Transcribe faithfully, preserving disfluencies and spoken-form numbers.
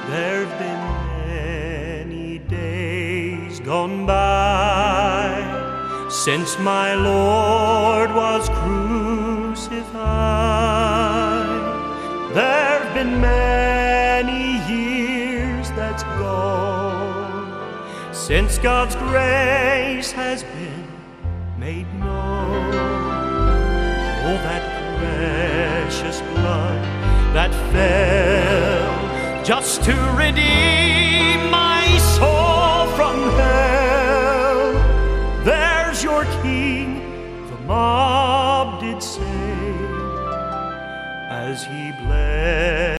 There've been many days gone by since my Lord was crucified. There've been many years that's gone since God's grace has been made known. Oh, that precious blood that fell just to redeem my soul from hell. There's your King, the mob did say, as he bled